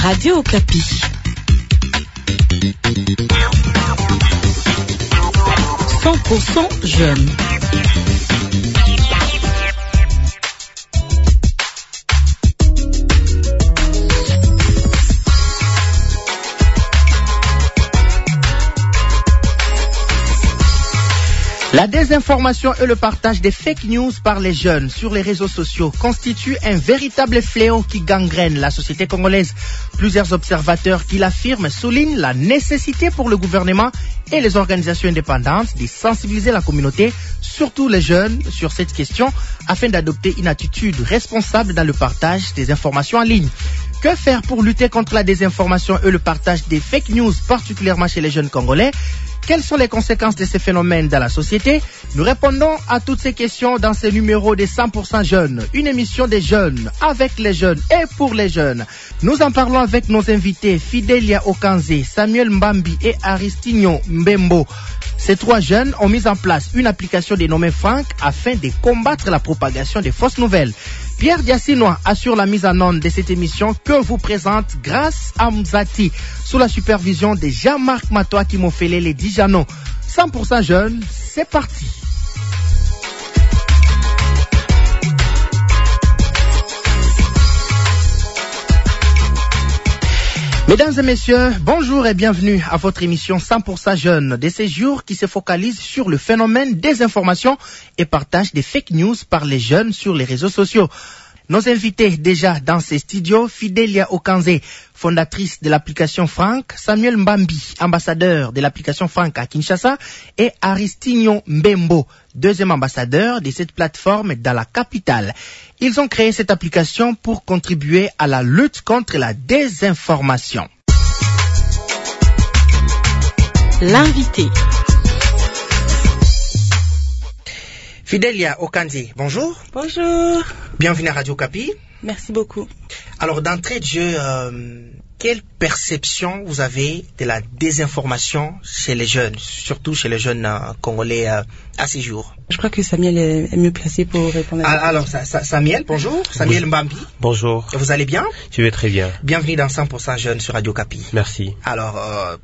Radio Okapi. 100% jeunes. La désinformation et le partage des fake news par les jeunes sur les réseaux sociaux constituent un véritable fléau qui gangrène la société congolaise. Plusieurs observateurs qui l'affirment soulignent la nécessité pour le gouvernement et les organisations indépendantes de sensibiliser la communauté, surtout les jeunes, sur cette question afin d'adopter une attitude responsable dans le partage des informations en ligne. Que faire pour lutter contre la désinformation et le partage des fake news, particulièrement chez les jeunes congolais? Quelles sont les conséquences de ces phénomènes dans la société? Nous répondons à toutes ces questions dans ce numéro des 100% jeunes, une émission des jeunes, avec les jeunes et pour les jeunes. Nous en parlons avec nos invités Fidelia Okanze, Samuel Mbambi et Aristinho Mbembo. Ces trois jeunes ont mis en place une application dénommée Frank afin de combattre la propagation des fausses nouvelles. Pierre Diassinois assure la mise en onde de cette émission que vous présente Grâce Amzati sous la supervision de Jean-Marc Matoa qui m'ont fait les Dijano. 100% jeunes, c'est parti. Mesdames et messieurs, bonjour et bienvenue à votre émission 100% jeunes de ces jours qui se focalise sur le phénomène des informations et partage des fake news par les jeunes sur les réseaux sociaux. Nos invités déjà dans ces studios, Fidelia Okanze, fondatrice de l'application Frank, Samuel Mbambi, ambassadeur de l'application Frank à Kinshasa, et Aristinho Mbembo, deuxième ambassadeur de cette plateforme dans la capitale. Ils ont créé cette application pour contribuer à la lutte contre la désinformation. L'invité. Fidelia Okanze, bonjour. Bonjour. Bienvenue à Radio Okapi. Merci beaucoup. Alors, d'entrée de jeu, quelle perception vous avez de la désinformation chez les jeunes, surtout chez les jeunes congolais à ces jours? Je crois que Samuel est mieux placé pour répondre à ça. Alors, Samuel, bonjour. Samuel Mbambi. Bonjour. Vous allez bien? Je vais très bien. Bienvenue dans 100% jeunes sur Radio Okapi. Merci. Alors,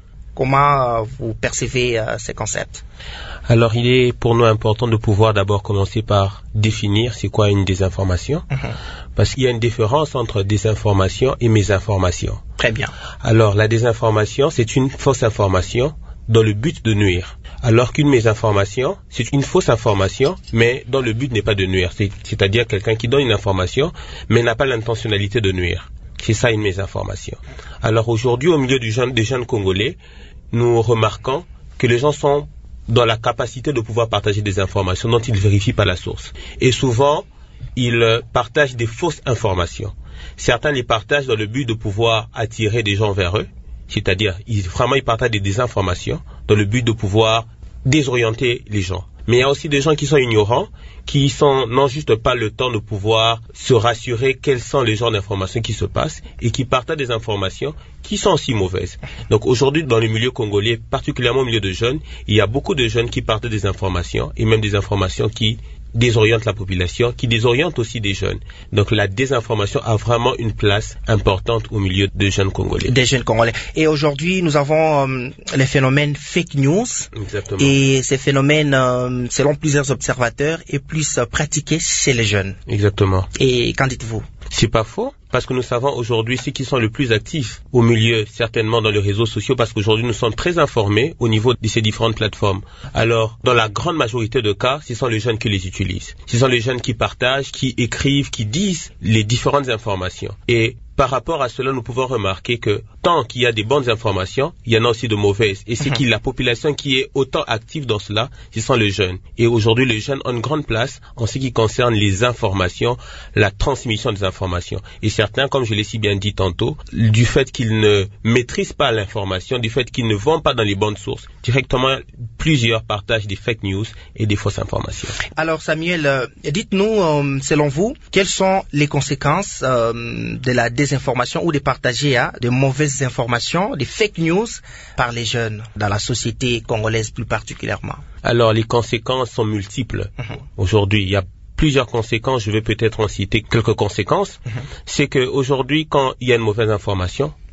comment vous percevez ces concepts? Alors, il est pour nous important de pouvoir d'abord commencer par définir c'est quoi une désinformation. Parce qu'il y a une différence entre désinformation et mésinformation. Très bien. Alors, la désinformation, c'est une fausse information dans le but de nuire. Alors qu'une mésinformation, c'est une fausse information, mais dont le but n'est pas de nuire. C'est-à-dire quelqu'un qui donne une information, mais n'a pas l'intentionnalité de nuire. C'est ça une mésinformation. Alors aujourd'hui, au milieu des jeunes Congolais, nous remarquons que les gens sont dans la capacité de pouvoir partager des informations dont ils ne vérifient pas la source. Et souvent, ils partagent des fausses informations. Certains les partagent dans le but de pouvoir attirer des gens vers eux, c'est-à-dire ils partagent des désinformations dans le but de pouvoir désorienter les gens. Mais il y a aussi des gens qui sont ignorants, qui n'ont juste pas le temps de pouvoir se rassurer quels sont les genres d'informations qui se passent et qui partagent des informations qui sont aussi mauvaises. Donc aujourd'hui, dans le milieu congolais, particulièrement au milieu de jeunes, il y a beaucoup de jeunes qui partagent des informations et même des informations qui désorientent la population, qui désorientent aussi des jeunes. Donc la désinformation a vraiment une place importante au milieu des jeunes Congolais. Des jeunes Congolais. Et aujourd'hui, nous avons les phénomènes fake news. Exactement. Et ces phénomènes, selon plusieurs observateurs, est plus pratiqué chez les jeunes. Exactement. Et qu'en dites-vous? C'est pas faux, parce que nous savons aujourd'hui ceux qui sont le plus actifs au milieu, certainement dans les réseaux sociaux, parce qu'aujourd'hui nous sommes très informés au niveau de ces différentes plateformes. Alors, dans la grande majorité de cas, ce sont les jeunes qui les utilisent. Ce sont les jeunes qui partagent, qui écrivent, qui disent les différentes informations. Et par rapport à cela, nous pouvons remarquer que tant qu'il y a des bonnes informations, il y en a aussi de mauvaises. Et c'est la population qui est autant active dans cela, ce sont les jeunes. Et aujourd'hui, les jeunes ont une grande place en ce qui concerne les informations, la transmission des informations. Et certains, comme je l'ai si bien dit tantôt, du fait qu'ils ne maîtrisent pas l'information, du fait qu'ils ne vont pas dans les bonnes sources, directement, plusieurs partagent des fake news et des fausses informations. Alors Samuel, dites-nous, selon vous, quelles sont les conséquences de la désinformation ou de partager de mauvaises informations, des fake news par les jeunes dans la société congolaise plus particulièrement? Alors les conséquences sont multiples. Aujourd'hui, il y a plusieurs conséquences, je vais peut-être en citer quelques conséquences. C'est qu'aujourd'hui, quand il y a une mauvaise information,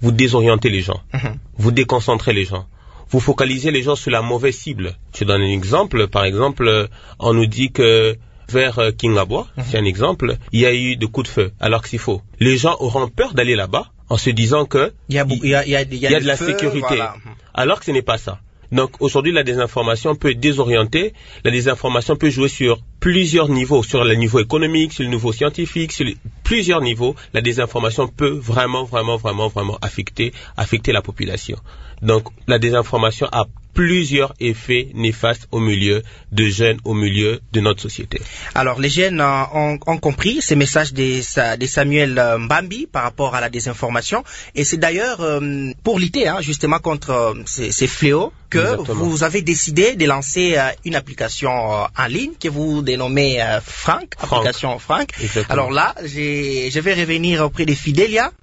vous désorientez les gens, vous déconcentrez les gens. Vous focalisez les gens sur la mauvaise cible. Je donne un exemple. Par exemple, on nous dit que vers Kingabwa, c'est un exemple, il y a eu de coups de feu, alors que c'est faux. Les gens auront peur d'aller là-bas en se disant que il y a de la sécurité, voilà. Alors que ce n'est pas ça. Donc aujourd'hui, la désinformation peut désorienter, la désinformation peut jouer sur plusieurs niveaux, sur le niveau économique, sur le niveau scientifique, sur plusieurs niveaux. La désinformation peut vraiment affecter la population. Donc la désinformation a plusieurs effets néfastes au milieu de jeunes, au milieu de notre société. Alors, les jeunes ont compris ces messages de Samuel Mbambi par rapport à la désinformation. Et c'est d'ailleurs pour lutter justement contre ces fléaux que Exactement. Vous avez décidé de lancer une application en ligne que vous dénommez Frank, application Frank. Exactement. Alors là, je vais revenir auprès de Fidelia.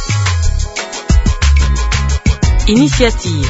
Initiative.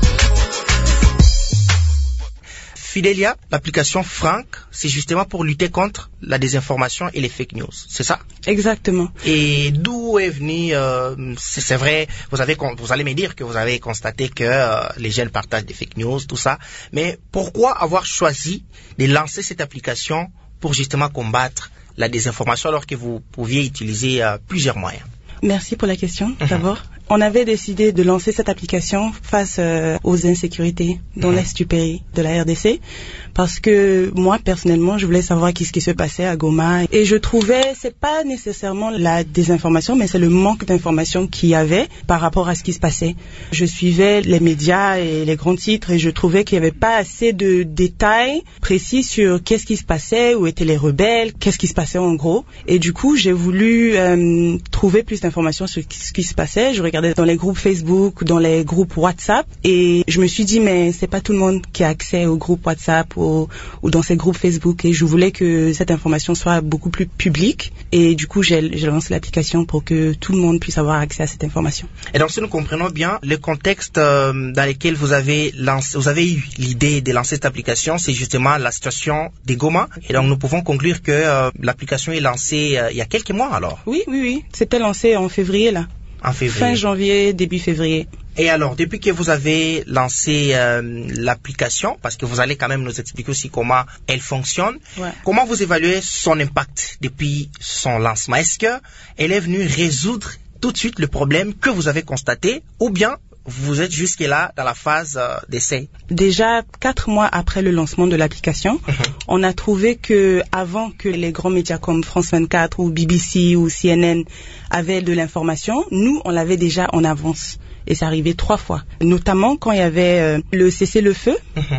Fidelia, l'application Frank, c'est justement pour lutter contre la désinformation et les fake news, c'est ça? Exactement. Et d'où est venu, c'est vrai, vous allez me dire que vous avez constaté que les jeunes partagent des fake news, tout ça, mais pourquoi avoir choisi de lancer cette application pour justement combattre la désinformation alors que vous pouviez utiliser plusieurs moyens? Merci pour la question, d'abord. On avait décidé de lancer cette application face aux insécurités dans l'Est du pays de la RDC parce que moi, personnellement, je voulais savoir qu'est-ce qui se passait à Goma et je trouvais, c'est pas nécessairement la désinformation, mais c'est le manque d'information qu'il y avait par rapport à ce qui se passait. Je suivais les médias et les grands titres et je trouvais qu'il n'y avait pas assez de détails précis sur qu'est-ce qui se passait, où étaient les rebelles, qu'est-ce qui se passait en gros. Et du coup, j'ai voulu trouver plus d'informations sur ce qui se passait. Je regardais dans les groupes Facebook, dans les groupes WhatsApp et je me suis dit mais c'est pas tout le monde qui a accès aux groupes WhatsApp ou dans ces groupes Facebook et je voulais que cette information soit beaucoup plus publique et du coup j'ai lancé l'application pour que tout le monde puisse avoir accès à cette information. Et donc si nous comprenons bien le contexte dans lequel vous avez eu l'idée de lancer cette application, c'est justement la situation des Goma et donc nous pouvons conclure que l'application est lancée il y a quelques mois alors. Oui, c'était lancé en février là. En février. Fin janvier, début février. Et alors, depuis que vous avez lancé l'application, parce que vous allez quand même nous expliquer aussi comment elle fonctionne, comment vous évaluez son impact depuis son lancement? Est-ce que elle est venue résoudre tout de suite le problème que vous avez constaté ou bien vous êtes jusque-là dans la phase d'essai? Déjà, 4 mois après le lancement de l'application, on a trouvé que avant que les grands médias comme France 24 ou BBC ou CNN avaient de l'information, nous, on l'avait déjà en avance. Et c'est arrivé 3 fois. Notamment quand il y avait le cessez-le-feu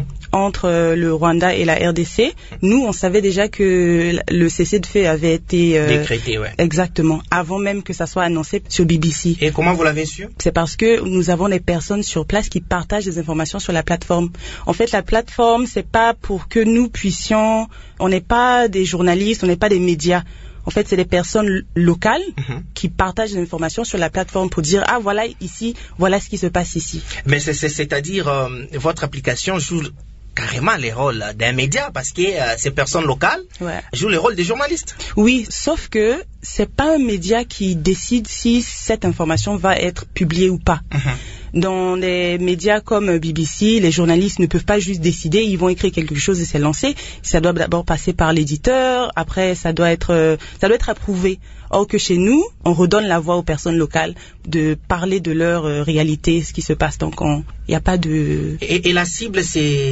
entre le Rwanda et la RDC. Nous, on savait déjà que le cessez-le-feu avait été décrété, exactement, avant même que ça soit annoncé sur BBC. Et comment vous l'avez su? C'est parce que nous avons des personnes sur place qui partagent des informations sur la plateforme. En fait, la plateforme, c'est pas pour que nous puissions... On n'est pas des journalistes, on n'est pas des médias. En fait, c'est des personnes locales qui partagent des informations sur la plateforme pour dire « Ah, voilà ici, voilà ce qui se passe ici ». Mais c'est-à-dire, votre application joue carrément les rôles d'un média parce que ces personnes locales jouent le rôle des journalistes. Oui, sauf que c'est pas un média qui décide si cette information va être publiée ou pas. Dans les médias comme BBC, les journalistes ne peuvent pas juste décider, ils vont écrire quelque chose et c'est lancé. Ça doit d'abord passer par l'éditeur, après ça doit être approuvé. Or que chez nous, on redonne la voix aux personnes locales de parler de leur réalité, ce qui se passe. Donc il n'y a pas de... Et la cible, c'est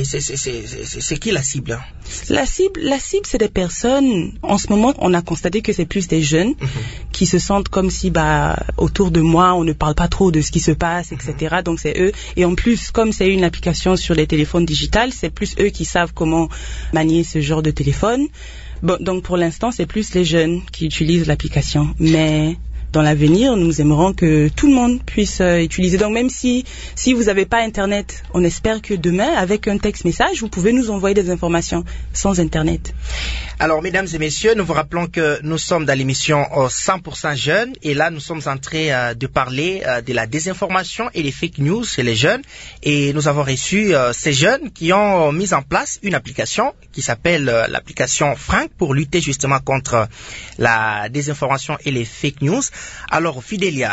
qui la cible? La cible, c'est des personnes... En ce moment, on a constaté que c'est plus des jeunes qui se sentent comme si, autour de moi, on ne parle pas trop de ce qui se passe, etc. Donc c'est eux. Et en plus, comme c'est une application sur les téléphones digitales, c'est plus eux qui savent comment manier ce genre de téléphone. Bon, donc pour l'instant, c'est plus les jeunes qui utilisent l'application. Mais dans l'avenir, nous aimerons que tout le monde puisse utiliser. Donc même si vous n'avez pas Internet, on espère que demain, avec un texte message, vous pouvez nous envoyer des informations sans Internet. Alors, mesdames et messieurs, nous vous rappelons que nous sommes dans l'émission 100% jeunes et là, nous sommes en train de parler de la désinformation et des fake news chez les jeunes et nous avons reçu ces jeunes qui ont mis en place une application qui s'appelle l'application Frank pour lutter justement contre la désinformation et les fake news. Alors, Fidelia,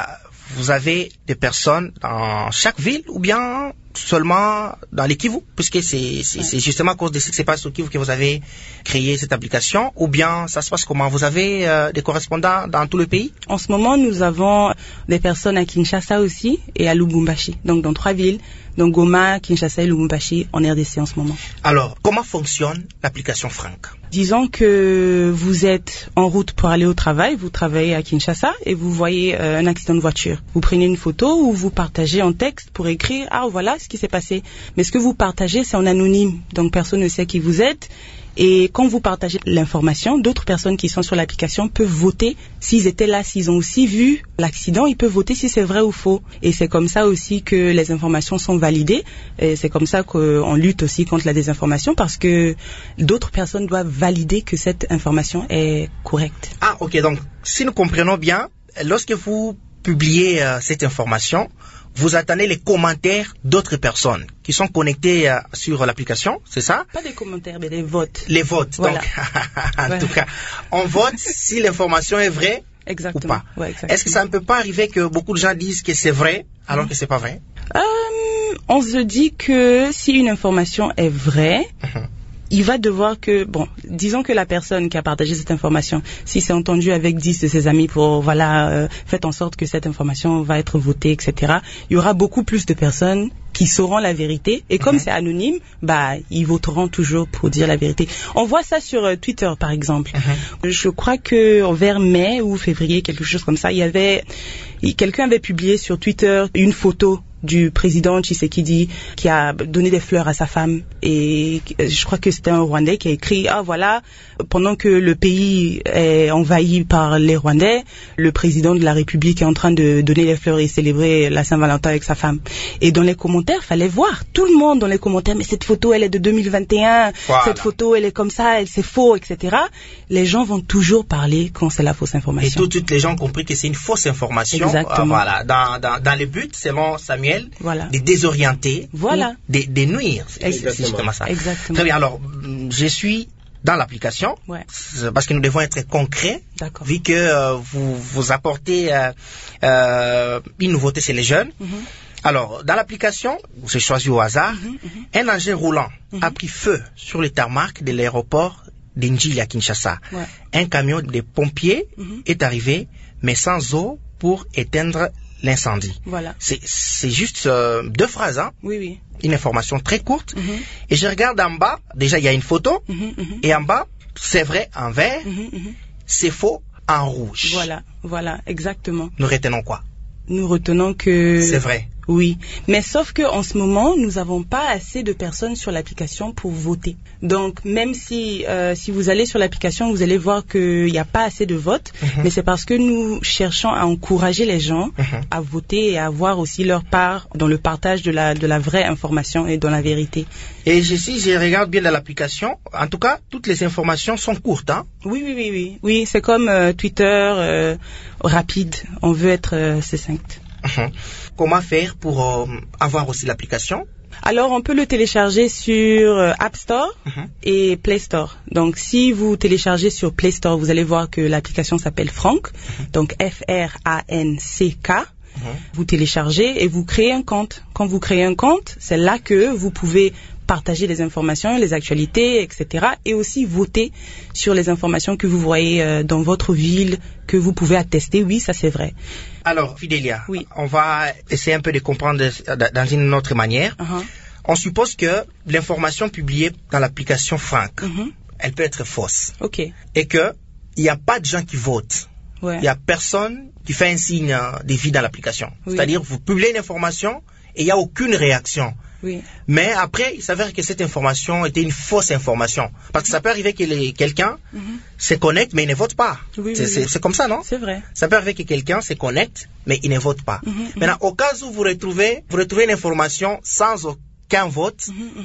vous avez des personnes dans chaque ville ou bien seulement dans les Kivu, puisque c'est justement à cause de ce qui se passe au Kivu que vous avez créé cette application, ou bien ça se passe comment? Vous avez des correspondants dans tout le pays? En ce moment, nous avons des personnes à Kinshasa aussi et à Lubumbashi, donc dans 3 villes, donc Goma, Kinshasa et Lubumbashi en RDC en ce moment. Alors, comment fonctionne l'application Frank? Disons que vous êtes en route pour aller au travail, vous travaillez à Kinshasa et vous voyez un accident de voiture. Vous prenez une photo ou vous partagez en texte pour écrire « Ah, voilà ce qui s'est passé ». Mais ce que vous partagez, c'est en anonyme, donc personne ne sait qui vous êtes. Et quand vous partagez l'information, d'autres personnes qui sont sur l'application peuvent voter s'ils étaient là, s'ils ont aussi vu l'accident, ils peuvent voter si c'est vrai ou faux. Et c'est comme ça aussi que les informations sont validées. Et c'est comme ça qu'on lutte aussi contre la désinformation parce que d'autres personnes doivent valider que cette information est correcte. Ah, ok. Donc, si nous comprenons bien, lorsque vous publiez cette information, vous attendez les commentaires d'autres personnes qui sont connectées sur l'application, c'est ça? Pas des commentaires, mais des votes. Les votes. Voilà. Donc, en tout cas, on vote si l'information est vraie ou pas. Ouais, exactement. Est-ce que ça ne peut pas arriver que beaucoup de gens disent que c'est vrai alors que c'est pas vrai? On se dit que si une information est vraie, il va devoir que, bon, disons que la personne qui a partagé cette information, si c'est entendu avec 10 de ses amis pour, faites en sorte que cette information va être votée, etc., il y aura beaucoup plus de personnes qui sauront la vérité. Et comme c'est anonyme, ils voteront toujours pour dire la vérité. On voit ça sur Twitter, par exemple. Je crois que vers mai ou février, quelque chose comme ça, quelqu'un avait publié sur Twitter une photo du président Tshisekedi qui a donné des fleurs à sa femme et je crois que c'était un Rwandais qui a écrit pendant que le pays est envahi par les Rwandais, le président de la République est en train de donner les fleurs et célébrer la Saint-Valentin avec sa femme. Et dans les commentaires, fallait voir tout le monde dans les commentaires, mais cette photo elle est de 2021, cette photo elle est comme ça, c'est faux, etc. Les gens vont toujours parler quand c'est la fausse information. Et tout de suite les gens ont compris que c'est une fausse information. Exactement. Dans le but, selon Samuel, de désorienter, de nuire. C'est justement ça. Exactement. Très bien. Alors, je suis dans l'application parce que nous devons être concrets, vu que vous apportez une nouveauté chez les jeunes. Alors, dans l'application, j'ai choisi au hasard, un engin roulant a pris feu sur le tarmac de l'aéroport d'Injili à Kinshasa. Un camion de pompiers est arrivé, mais sans eau pour éteindre l'incendie. Voilà. C'est juste 2 phrases, hein? Oui. Une information très courte. Et je regarde en bas, déjà il y a une photo, et en bas, c'est vrai en vert, c'est faux en rouge. Voilà, exactement. Nous retenons quoi? Nous retenons que... C'est vrai. Oui, mais sauf que en ce moment, nous n'avons pas assez de personnes sur l'application pour voter. Donc, même si vous allez sur l'application, vous allez voir qu'il n'y a pas assez de votes, mais c'est parce que nous cherchons à encourager les gens à voter et à avoir aussi leur part dans le partage de la vraie information et dans la vérité. Et si je regarde bien dans l'application, en tout cas, toutes les informations sont courtes, hein? Oui, c'est comme Twitter, rapide. On veut être succinct. Comment faire pour avoir aussi l'application? Alors, on peut le télécharger sur App Store et Play Store. Donc, si vous téléchargez sur Play Store, vous allez voir que l'application s'appelle Frank. Donc, F-R-A-N-C-K. Vous téléchargez et vous créez un compte. Quand vous créez un compte, c'est là que vous pouvez partager les informations, les actualités, etc. Et aussi voter sur les informations que vous voyez dans votre ville, que vous pouvez attester. Oui, ça c'est vrai. Alors, Fidelia, on va essayer un peu de comprendre dans une autre manière. On suppose que l'information publiée dans l'application Frank, elle peut être fausse. Et qu'il n'y a pas de gens qui votent. Il n'y a personne qui fait un signe de vie dans l'application. C'est-à-dire, vous publiez une information et il n'y a aucune réaction. Mais après, il s'avère que cette information était une fausse information. Parce que ça peut arriver que quelqu'un se connecte, mais il ne vote pas. C'est comme ça, non? C'est vrai. Ça peut arriver que quelqu'un se connecte, mais il ne vote pas. Maintenant, au cas où vous retrouvez une information sans aucun vote,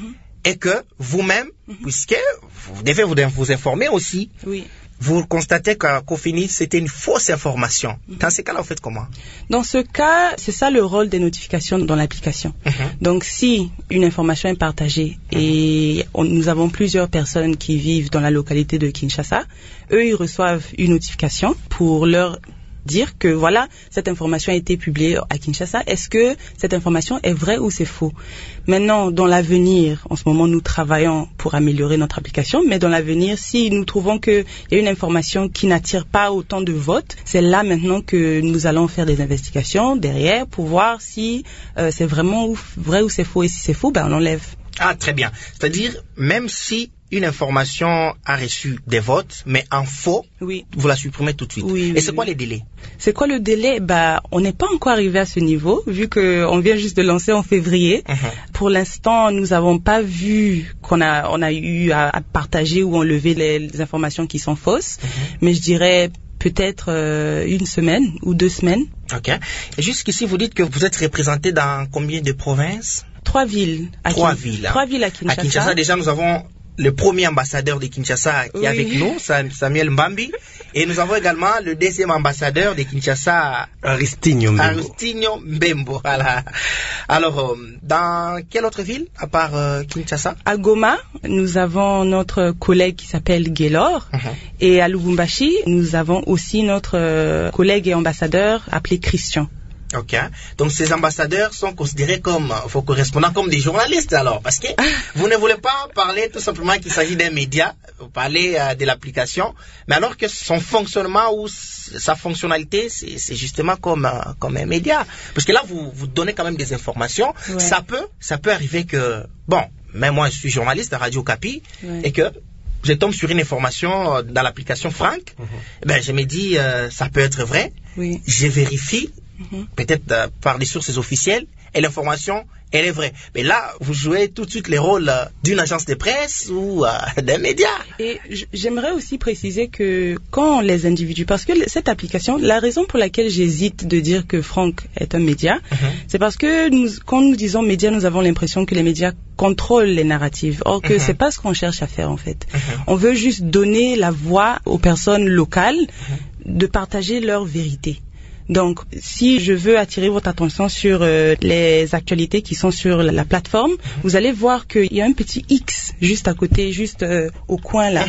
et que vous-même, puisque vous devez vous informer aussi, vous constatez qu'au fini, c'était une fausse information. Dans ce cas-là, vous faites comment? Dans ce cas, c'est ça le rôle des notifications dans l'application. Donc, si une information est partagée et nous avons plusieurs personnes qui vivent dans la localité de Kinshasa, eux, ils reçoivent une notification pour leur dire que voilà, cette information a été publiée à Kinshasa. Est-ce que cette information est vraie ou c'est faux? Maintenant, dans l'avenir, en ce moment, nous travaillons pour améliorer notre application, mais dans l'avenir, si nous trouvons qu'il y a une information qui n'attire pas autant de votes, c'est là maintenant que nous allons faire des investigations derrière pour voir si c'est vraiment vrai ou c'est faux. Et si c'est faux, on enlève. Ah, très bien. C'est-à-dire, même si une information a reçu des votes, mais en faux, oui, vous la supprimez tout de suite. Oui, et c'est quoi les délais? C'est quoi le délai? On n'est pas encore arrivé à ce niveau, vu qu'on vient juste de lancer en février. Pour l'instant, nous n'avons pas vu qu'on a eu à partager ou enlever les informations qui sont fausses. Mais je dirais peut-être une semaine ou 2 semaines. Ok. Et jusqu'ici, vous dites que vous êtes représenté dans combien de provinces? 3 villes. 3 villes. 3 villes à Kinshasa. À Kinshasa, déjà, nous avons le premier ambassadeur de Kinshasa qui est avec nous, Samuel Mbambi. Et nous avons également le deuxième ambassadeur de Kinshasa, Aristinho Mbembo. Voilà. Alors, dans quelle autre ville, à part Kinshasa? À Goma, nous avons notre collègue qui s'appelle Gaylor. Et à Lubumbashi, nous avons aussi notre collègue et ambassadeur appelé Christian. Ok. Donc ces ambassadeurs sont considérés comme vos correspondants, comme des journalistes alors, parce que vous ne voulez pas parler tout simplement qu'il s'agit d'un média, vous parlez de l'application, mais alors que son fonctionnement ou sa fonctionnalité, c'est justement comme un média, parce que là vous donnez quand même des informations. Ouais. Ça peut arriver que même moi je suis journaliste à Radio Okapi, et que je tombe sur une information dans l'application Frank, je me dis ça peut être vrai, je vérifie. Peut-être par des sources officielles, et l'information, elle est vraie. Mais là, vous jouez tout de suite les rôles d'une agence de presse ou d'un média. Et j'aimerais aussi préciser que quand les individus, parce que cette application, la raison pour laquelle j'hésite de dire que Frank est un média, c'est parce que quand nous disons média, nous avons l'impression que les médias contrôlent les narratives. Or que c'est pas ce qu'on cherche à faire en fait. On veut juste donner la voix aux personnes locales de partager leur vérité. Donc, si je veux attirer votre attention sur les actualités qui sont sur la plateforme, vous allez voir qu'il y a un petit X juste à côté, juste au coin là.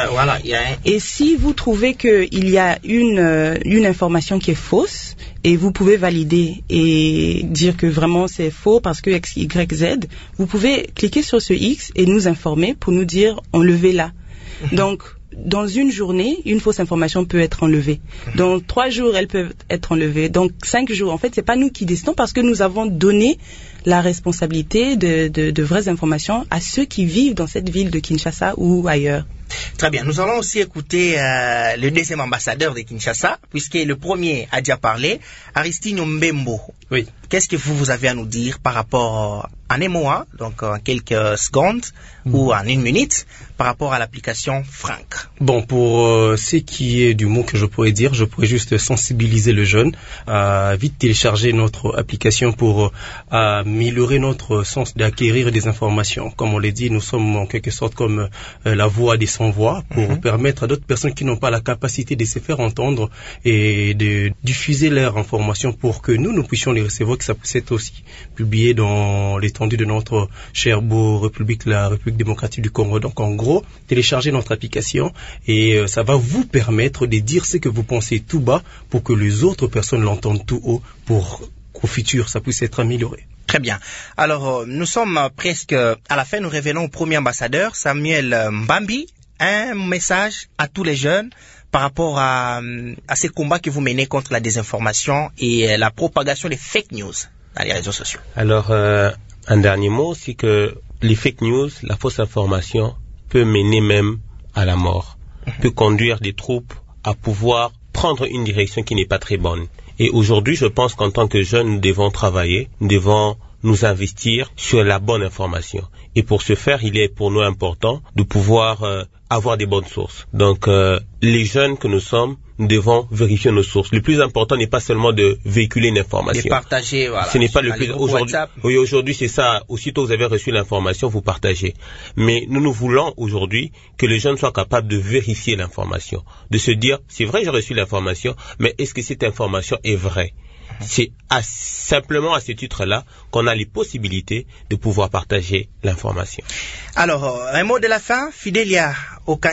Et si vous trouvez qu'il y a une information qui est fausse, et vous pouvez valider et dire que vraiment c'est faux parce que X, Y, Z, vous pouvez cliquer sur ce X et nous informer pour nous dire enlevez-la. Donc, dans une journée, une fausse information peut être enlevée. Dans 3 jours, elle peut être enlevée. Donc 5 jours, en fait, c'est pas nous qui décidons parce que nous avons donné la responsabilité de vraies informations à ceux qui vivent dans cette ville de Kinshasa ou ailleurs. Très bien. Nous allons aussi écouter le deuxième ambassadeur de Kinshasa, puisque le premier a déjà parlé, Aristinho Mbembo. Oui. Qu'est-ce que vous avez à nous dire par rapport en un mot, donc en quelques secondes ou en 1 minute, par rapport à l'application Frank? Bon, pour ce qui est du mot que je pourrais dire, je pourrais juste sensibiliser le jeune à vite télécharger notre application pour améliorer notre sens d'acquérir des informations. Comme on l'a dit, nous sommes en quelque sorte comme la voix des sans-voix pour permettre à d'autres personnes qui n'ont pas la capacité de se faire entendre et de diffuser leurs informations pour que nous puissions les recevoir, que ça puisse être aussi publié dans l'étendue de notre chère beau République, la République démocratique du Congo. Donc en gros, téléchargez notre application et ça va vous permettre de dire ce que vous pensez tout bas pour que les autres personnes l'entendent tout haut pour qu'au futur ça puisse être amélioré. Très bien. Alors, nous sommes presque à la fin. Nous revenons au premier ambassadeur, Samuel Mbambi. Un message à tous les jeunes par rapport à ces combats que vous menez contre la désinformation et la propagation des fake news dans les réseaux sociaux. Alors, un dernier mot, c'est que les fake news, la fausse information, peut mener même à la mort, peut conduire des troupes à pouvoir prendre une direction qui n'est pas très bonne. Et aujourd'hui, je pense qu'en tant que jeunes, nous devons travailler, nous devons nous investir sur la bonne information. Et pour ce faire, il est pour nous important de pouvoir avoir des bonnes sources. Donc, les jeunes que nous sommes, nous devons vérifier nos sources. Le plus important n'est pas seulement de véhiculer une information. De partager, voilà. Ce n'est pas le plus aujourd'hui. Oui, aujourd'hui, c'est ça. Aussitôt vous avez reçu l'information, vous partagez. Mais nous voulons aujourd'hui que les jeunes soient capables de vérifier l'information, de se dire, c'est vrai, j'ai reçu l'information, mais est-ce que cette information est vraie? C'est simplement à ce titre-là qu'on a les possibilités de pouvoir partager l'information. Alors, un mot de la fin, Fidelia Okanze,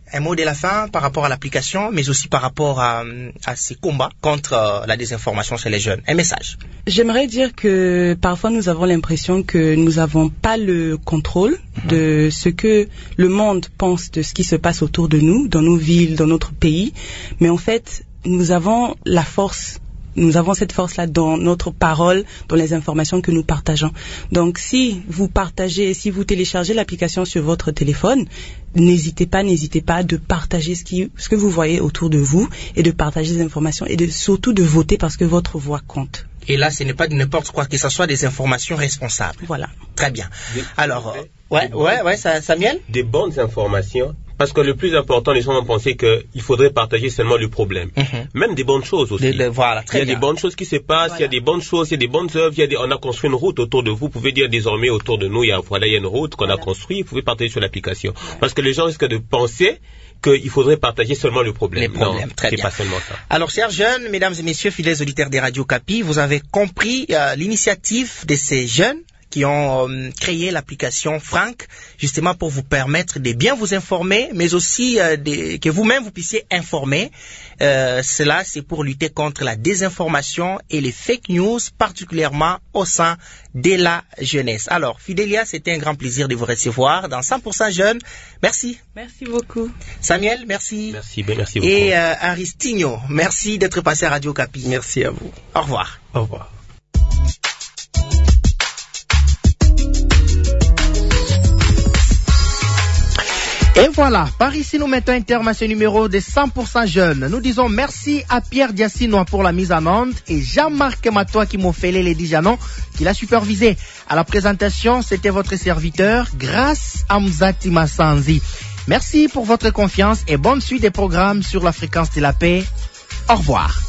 un mot de la fin par rapport à l'application, mais aussi par rapport à ces combats contre la désinformation chez les jeunes. Un message. J'aimerais dire que parfois nous avons l'impression que nous n'avons pas le contrôle de ce que le monde pense de ce qui se passe autour de nous, dans nos villes, dans notre pays. Mais en fait, nous avons la force. Nous avons cette force-là dans notre parole, dans les informations que nous partageons. Donc, si vous partagez, si vous téléchargez l'application sur votre téléphone, n'hésitez pas de partager ce que vous voyez autour de vous et de partager des informations et surtout de voter parce que votre voix compte. Et là, ce n'est pas de n'importe quoi, que ce soit des informations responsables. Voilà. Très bien. Alors, Samuel? Des bonnes informations. Parce que le plus important, les gens ont pensé qu'il faudrait partager seulement le problème. Même des bonnes choses aussi. Voilà, il y a des bonnes choses qui se passent, il y a des bonnes choses, il y a des bonnes œuvres, on a construit une route autour de vous. Vous pouvez dire désormais autour de nous, il y a une route qu'on a construite, vous pouvez partager sur l'application. Parce que les gens risquent de penser qu'il faudrait partager seulement le problème. Les problèmes, non, très bien. C'est pas seulement ça. Alors, chers jeunes, mesdames et messieurs, fidèles auditeurs des radios Capi, vous avez compris l'initiative de ces jeunes qui ont créé l'application Frank, justement pour vous permettre de bien vous informer, mais aussi que vous-même vous puissiez informer. Cela, c'est pour lutter contre la désinformation et les fake news, particulièrement au sein de la jeunesse. Alors, Fidélia, c'était un grand plaisir de vous recevoir dans 100% Jeunes. Merci. Merci beaucoup. Samuel, merci. Merci beaucoup. Et Aristinho, merci d'être passé à Radio Capi. Merci à vous. Au revoir. Au revoir. Et voilà, par ici nous mettons un terme à ce numéro de 100% Jeunes. Nous disons merci à Pierre Diassinois pour la mise en onde et Jean-Marc Matois qui m'a fait les Dijanon, qui l'a supervisé. À la présentation, c'était votre serviteur, grâce à Mzati Massanzi. Merci pour votre confiance et bonne suite des programmes sur la fréquence de la paix. Au revoir.